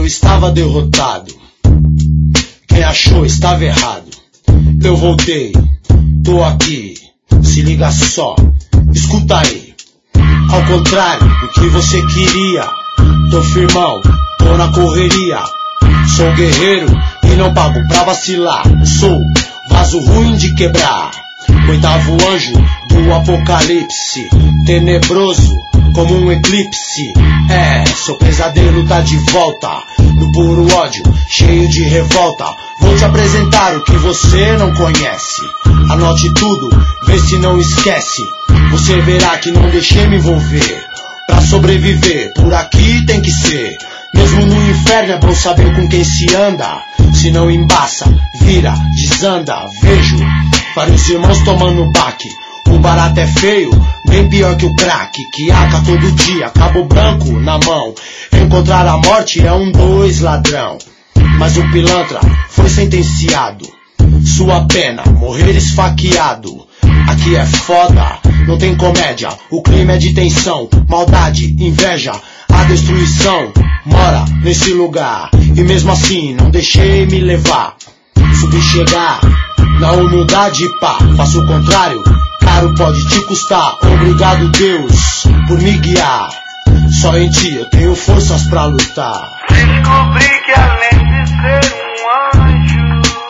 estava derrotado. Quem achou estava errado. Eu voltei, tô aqui, se liga só, escuta aí. Ao contrário do que você queria, tô firmão, tô na correria. Sou guerreiro e não pago pra vacilar. Sou vaso ruim de quebrar, oitavo anjo do apocalipse, tenebroso como um eclipse. Seu pesadelo tá de volta, no puro ódio, cheio de revolta. Vou te apresentar o que você não conhece. Anote tudo, vê se não esquece. Você verá que não deixei me envolver. Pra sobreviver, por aqui tem que ser. Mesmo no inferno é bom saber com quem se anda. Se não embaça, vira, desanda. Vejo vários irmãos tomando baque. O barato é feio, bem pior que o crack, que aca todo dia, cabo branco na mão. Encontrar a morte é 2 ladrão. Mas o pilantra foi sentenciado. Sua pena, morrer esfaqueado. Aqui é foda, não tem comédia. O crime é de tensão, maldade, inveja. A destruição mora nesse lugar. E mesmo assim não deixei me levar. Subi chegar na humildade, pá. Faço o contrário, caro pode te custar. Obrigado Deus por me guiar. Só em ti eu tenho forças pra lutar. Descobri que além de ser um anjo,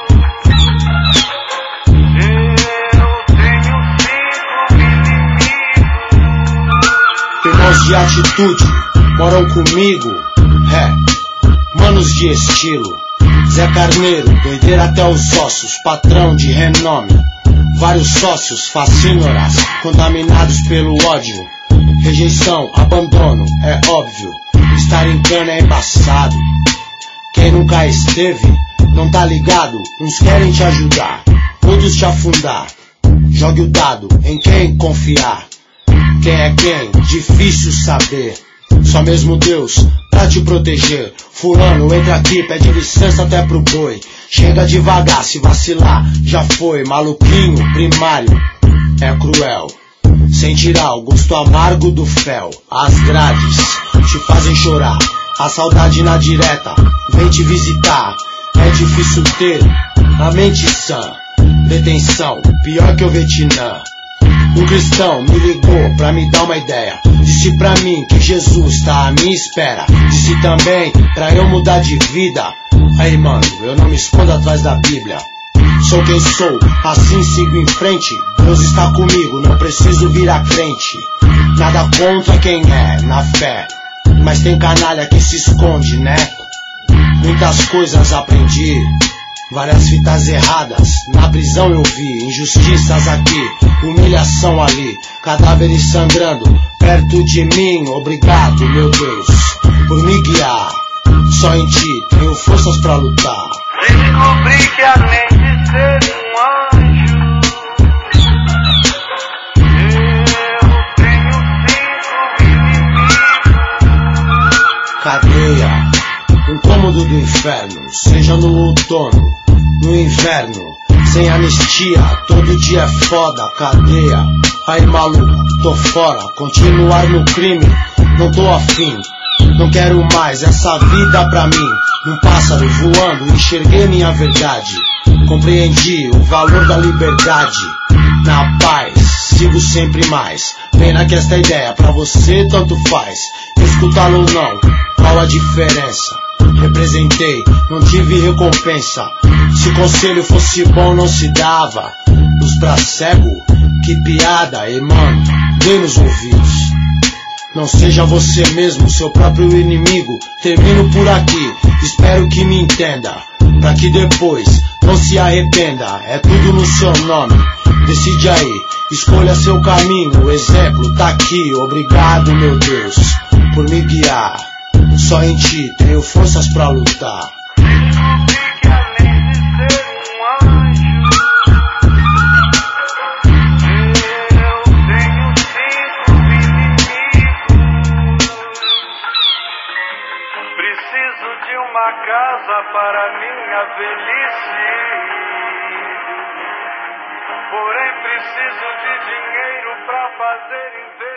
eu tenho 5 inimigos. Irmãos de atitude moram comigo, manos de estilo. Zé Carneiro, doideira até os ossos, patrão de renome. Vários sócios, facínoras, contaminados pelo ódio. Rejeição, abandono, é óbvio. Estar em cana é embaçado. Quem nunca esteve, não tá ligado. Uns querem te ajudar, outros te afundar. Jogue o dado em quem confiar. Quem é quem? Difícil saber. Só mesmo Deus pra te proteger. Fulano, entra aqui, pede licença até pro boi. Chega devagar, se vacilar, já foi. Maluquinho, primário, é cruel. Sem tirar o gosto amargo do fel. As grades te fazem chorar. A saudade na direta vem te visitar. É difícil ter a mente sã. Detenção, pior que o Vietnã. Um cristão me ligou pra me dar uma ideia. Disse pra mim que Jesus tá à minha espera. Disse também pra eu mudar de vida. Aí mano, eu não me escondo atrás da Bíblia. Sou quem sou, assim sigo em frente. Deus está comigo, não preciso virar crente. Nada contra quem é, na fé. Mas tem canalha que se esconde, né? Muitas coisas aprendi, várias fitas erradas. Na prisão eu vi, injustiças aqui, humilhação ali. Cadáveres sangrando perto de mim. Obrigado, meu Deus, por me guiar. Só em ti tenho forças pra lutar. Descobri que além de ser um anjo, eu tenho 5 inimigos. Cadeia, um cômodo do inferno. Seja no outono, no inverno. Sem anistia, todo dia é foda. Cadeia, aí maluco, tô fora. Continuar no crime, não tô afim. Não quero mais essa vida pra mim. Um pássaro voando, enxerguei minha verdade. Compreendi o valor da liberdade. Na paz, sigo sempre mais. Pena que esta ideia pra você tanto faz. Escutá-lo ou não, qual a diferença? Representei, não tive recompensa. Se conselho fosse bom não se dava. Luz pra cego, que piada. E mano, dê nos ouvidos. Não seja você mesmo seu próprio inimigo. Termino por aqui, espero que me entenda. Pra que depois não se arrependa. É tudo no seu nome, decide aí. Escolha seu caminho, o exemplo tá aqui. Obrigado, meu Deus, por me guiar. Só em ti tenho forças pra lutar. Descobri que além de ser um anjo, eu tenho 5 inimigos. Preciso de uma casa para minha velhice, porém preciso de dinheiro pra fazer investimento.